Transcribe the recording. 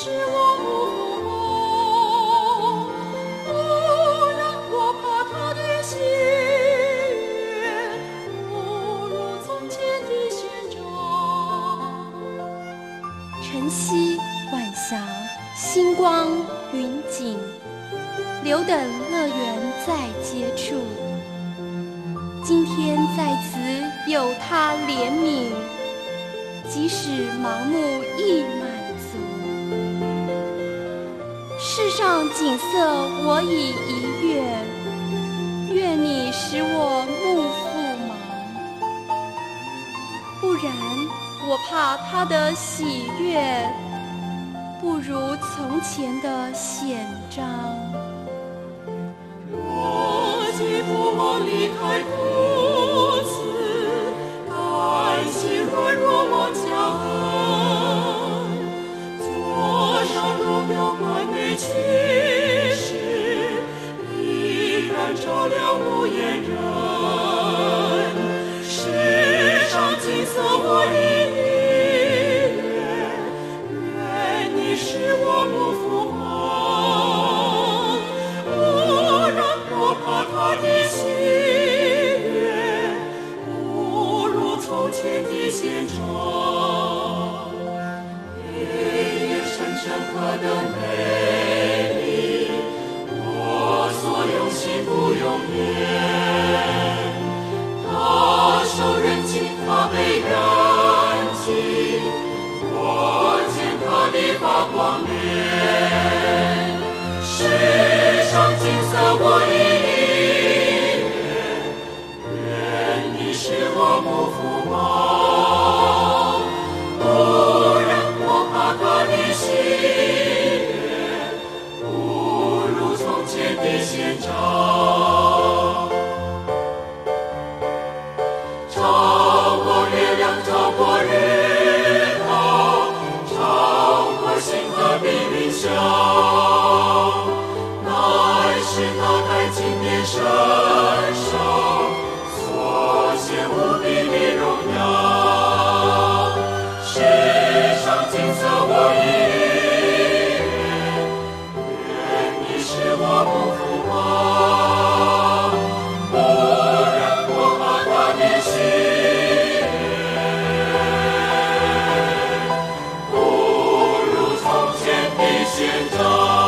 使我不梦，不让我怕他的喜悦，不如从前的宣召。 晨曦晚霞，星光云锦，留等乐园再接触。今天在此有他怜悯，即使盲目亦满足。世上景色我已一阅，愿你使我目复盲，不然我怕他的喜悦不如从前的显彰。 若既不忘离开父子，甘心软弱往加恩，坐上荣耀完美启示，依然照亮无言人。世上景色我已使我不复梦，不让我怕他的喜悦，不如从前的宣召。夜夜深深刻的美丽，我所用心不用言。他受人情，他被人情，我见他的发光脸。世上景色我已阅，愿你使我不复梦，不让我怕他的喜悦，不如从前的宣召。超过月亮，超过日头，超过星河比云霄，乃是他看今年伸手所显无比的荣耀。世上景色我已阅，愿你使我不复梦，不让我怕他的喜悦，不如从前的宣召。